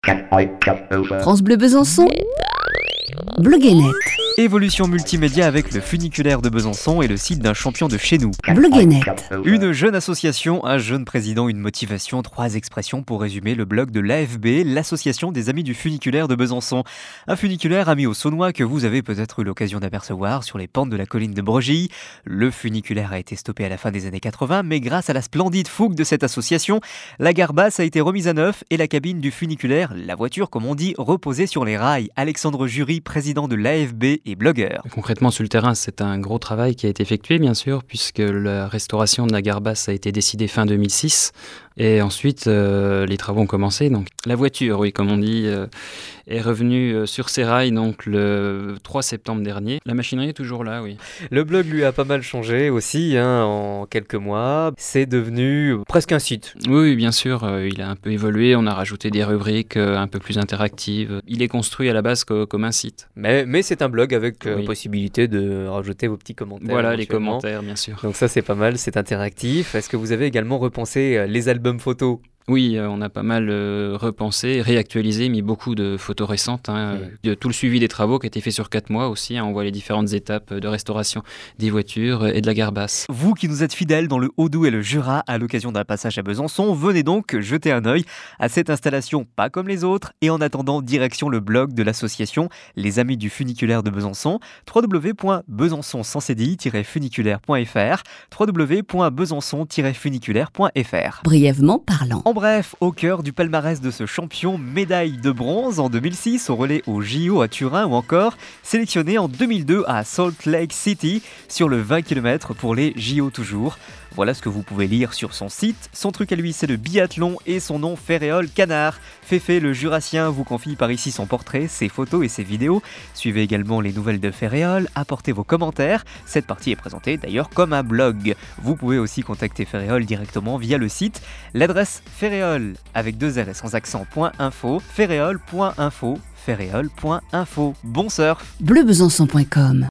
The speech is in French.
France Bleu Besançon, Bloguenet. Évolution multimédia avec le funiculaire de Besançon et le site d'un champion de chez nous. Bloguenet. Une jeune association, un jeune président, une motivation, 3 expressions pour résumer le blog de l'AFB, l'association des amis du funiculaire de Besançon. Un funiculaire ami aux Saunois que vous avez peut-être eu l'occasion d'apercevoir sur les pentes de la colline de Bregy. Le funiculaire a été stoppé à la fin des années 80, mais grâce à la splendide fougue de cette association, la gare basse a été remise à neuf et la cabine du funiculaire, la voiture comme on dit, reposait sur les rails. Alexandre Jury, président de l'AFB et blogueur. Concrètement, sur le terrain, c'est un gros travail qui a été effectué, bien sûr, puisque la restauration de la gare basse a été décidée fin 2006. Et ensuite, les travaux ont commencé. Donc, la voiture, oui, comme on dit, est revenue sur ses rails donc, le 3 septembre dernier. La machinerie est toujours là, oui. Le blog lui a pas mal changé aussi en quelques mois. C'est devenu presque un site. Oui, bien sûr, il a un peu évolué. On a rajouté des rubriques un peu plus interactives. Il est construit à la base comme un site. Mais c'est un blog avec Oui. possibilité de rajouter vos petits commentaires. Voilà, les éventuellement. commentaires, bien sûr. Donc ça, c'est pas mal, c'est interactif. Est-ce que vous avez également repensé les albums photos ? Oui, on a pas mal repensé, réactualisé, mis beaucoup de photos récentes, de tout le suivi des travaux qui a été fait sur 4 mois aussi. On voit les différentes étapes de restauration des voitures et de la gare basse. Vous qui nous êtes fidèles dans le Haut-Doubs et le Jura à l'occasion d'un passage à Besançon, venez donc jeter un œil à cette installation pas comme les autres. Et en attendant, direction le blog de l'association Les Amis du Funiculaire de Besançon, www.besançon-funiculaire.fr, www.besançon-funiculaire.fr. Brièvement parlant. En bref, au cœur du palmarès de ce champion, médaille de bronze en 2006 au relais au JO à Turin ou encore sélectionné en 2002 à Salt Lake City sur le 20 km pour les JO toujours. Voilà ce que vous pouvez lire sur son site. Son truc à lui, c'est le biathlon et son nom Féréole Canard. Féfé le Jurassien vous confie par ici son portrait, ses photos et ses vidéos. Suivez également les nouvelles de Féréole, apportez vos commentaires. Cette partie est présentée d'ailleurs comme un blog. Vous pouvez aussi contacter Féréole directement via le site. L'adresse Féréole avec 2 R et sans accent.info, féréole.info, féréole.info. Bon surf. Bleubesançon.com